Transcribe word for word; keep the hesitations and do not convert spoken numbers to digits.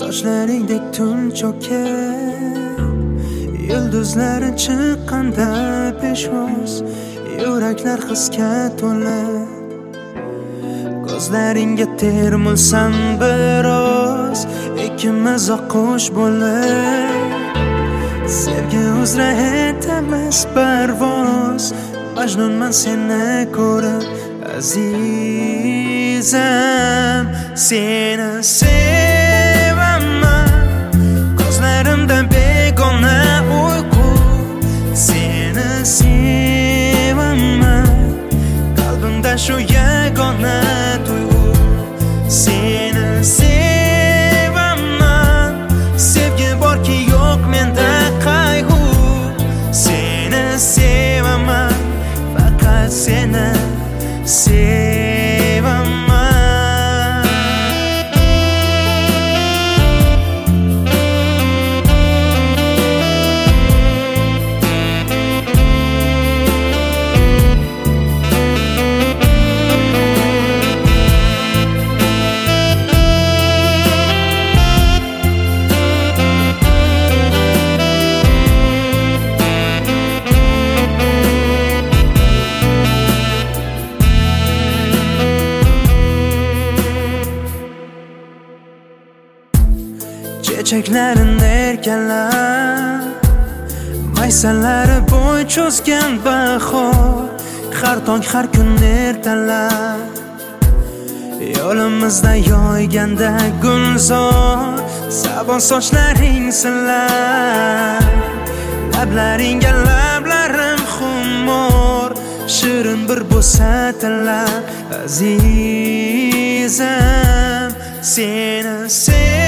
Sochlaringdek tun cho'kib, yulduzlari chiqqanda peshvoz, yuraklar hisga to'la. Ko'zlaringga termulsam biroz, ikkimiz oqqush bo'lib, sevgi uzra etamiz parvoz. Majnunman seni ko'rib, azizam, seni sevaman. Ko'zlarimda begona uyqu, seni sevaman. Qalbimda shu yagona tuyg'u, seni sevaman. Sevgi borki yo'q menda qayg'u, seni sevaman, faqat seni sevaman. Chechaklarini erkalab, maysalari bo'y cho'zgan bahor, har tong har kun ertalab, yo'limizda yoyganda gulzor, sabon sochlaring silab, lablaringga lablarim xumor, shirin bir bo'satilar. Azizam, seni sev